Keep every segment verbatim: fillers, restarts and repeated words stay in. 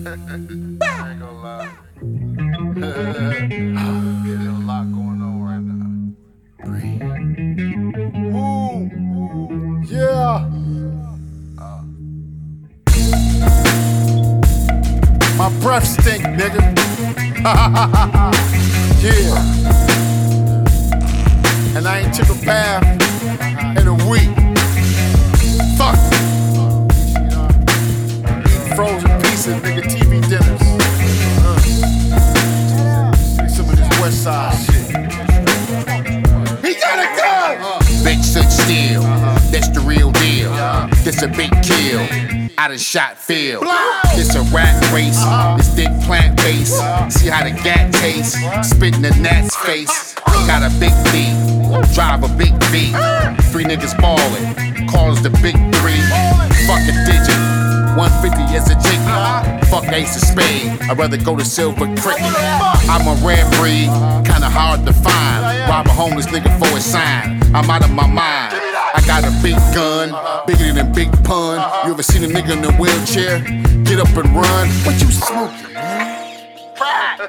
ain't gonna lie. There's a lot going on right now. Breathe. Move. Yeah. Uh. My breath stink, nigga. Yeah. And I ain't took a bath in a week. Fuck. Eating frozen pieces, nigga, T V dinners. Uh. See some of this West Side shit. He got a gun! Uh. Bitch sit still, that's the real deal. This a big kill, I done shot Phil. This a rat race, this dick plant base. See how the gat tastes, spit in the gnat's face. Got a big beat, drive a big beat. Three niggas ballin', calls the big three. Fuck a digit, one fifty as a ticket. Fuck ace of spade, I'd rather go to silver cricket. I'm a rare breed, kinda hard to find. Rob a homeless nigga for a sign, I'm out of my mind. I got a big gun, bigger than Big Pun. You ever seen a nigga in a wheelchair? Get up and run. What you smoking, man? Crack.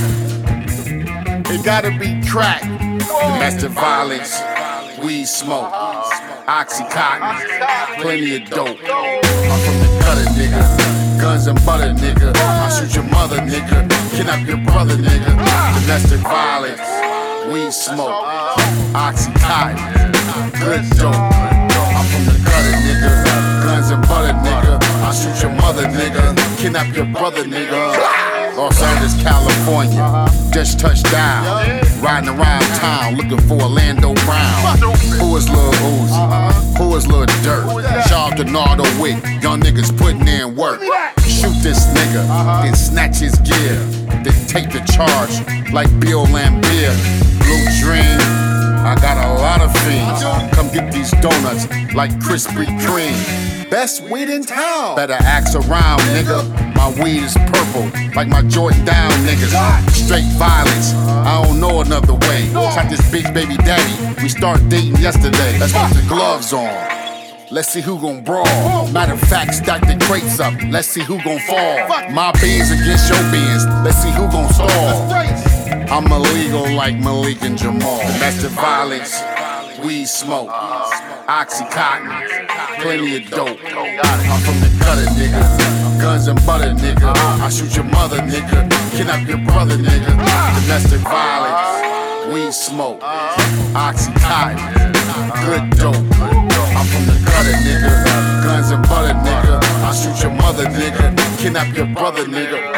It gotta be crack. Domestic violence, weed smoke, Oxycontin, plenty of dope. I'm from the gutter, nigga. Guns and butter, nigga. I'll shoot your mother, nigga. Kidnap your brother, nigga. Domestic violence, weed smoke, Oxycontin, good dope. I'm from the gutter, nigga. Guns and butter, nigga. I'll shoot your mother, nigga. Kidnap your brother, nigga. Los Angeles, California, just touched down. Riding around town looking for Orlando Brown. Who is Lil Uzi? Who is Lil Durk? Shout out to Nardo Wick, young niggas putting in work. Shoot this nigga, then snatch his gear. Then take the charge like Bill Lambier. Blue Dream, I got a lot of fiends. Come get these donuts like Krispy Kreme. Best weed in town. Better ask around, nigga. My weed is purple, like my Jordan down niggas. Straight violence, I don't know another way. Shot this bitch baby daddy, we started dating yesterday. Let's put the gloves on, let's see who gon' brawl. Matter of fact, stack the crates up, let's see who gon' fall. My beans against your beans, let's see who gon' stall. I'm illegal like Malik and Jamal. Domestic violence, weed smoke, Oxycontin, plenty of dope. I'm from the gutter, nigga. Guns and butter, nigga. I'll shoot your mother, nigga. Kidnap your brother, nigga. Domestic violence, weed smoke, Oxycontin, good dope. I'm from the gutter, nigga. Guns and butter, nigga. I'll shoot your mother, nigga. Kidnap your brother, nigga.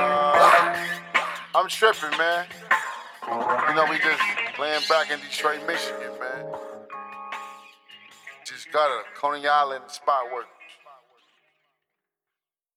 I'm tripping, man. You know, we just laying back in Detroit, Michigan, man. Just got a Coney Island spot work.